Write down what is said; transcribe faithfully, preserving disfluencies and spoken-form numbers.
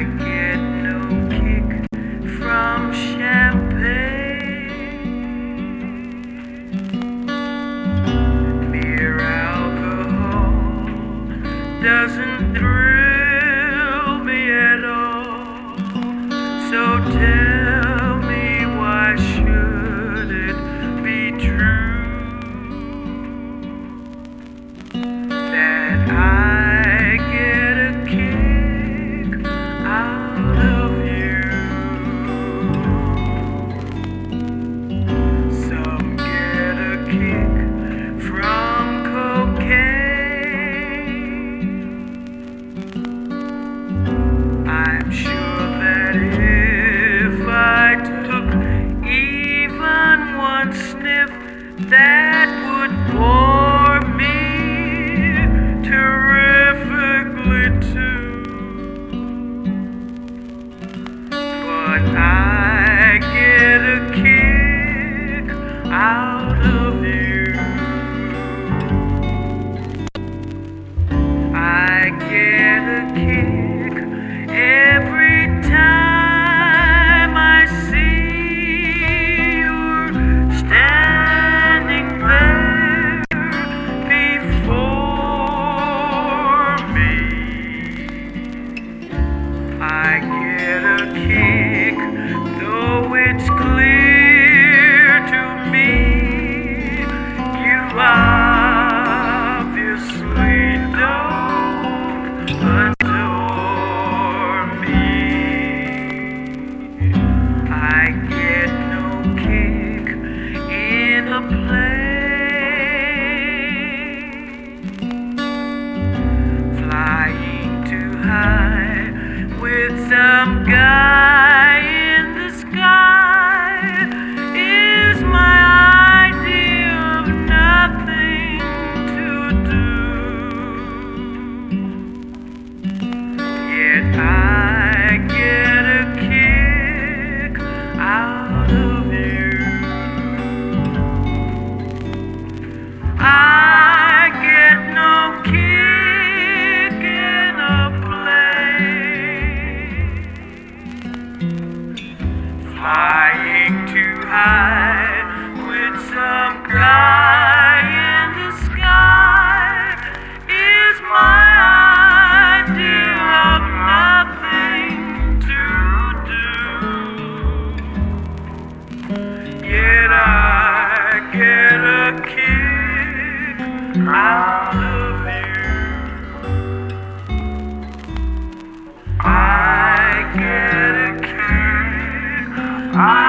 I get no kick from champagne. Mere alcohol doesn't thrill me at all. So tell me, why should it be true that I get a kick out of you? Some get a kick from cocaine. I'm sure that if I took even one sniff, that would bore me terrifically too. But I get a kick out of you. I get a kick every time I see you're standing there before me. I get a kick, though it's clear to me you obviously don't adore me. I get no kick in a plane, flying too high with some guy in the sky is my idea of nothing to do. Yet I get a kick out of you. I get no kick in a plane, flying too high with some guy in the sky is my idea of nothing to do. Yet I get a kick out of you. I get a kick out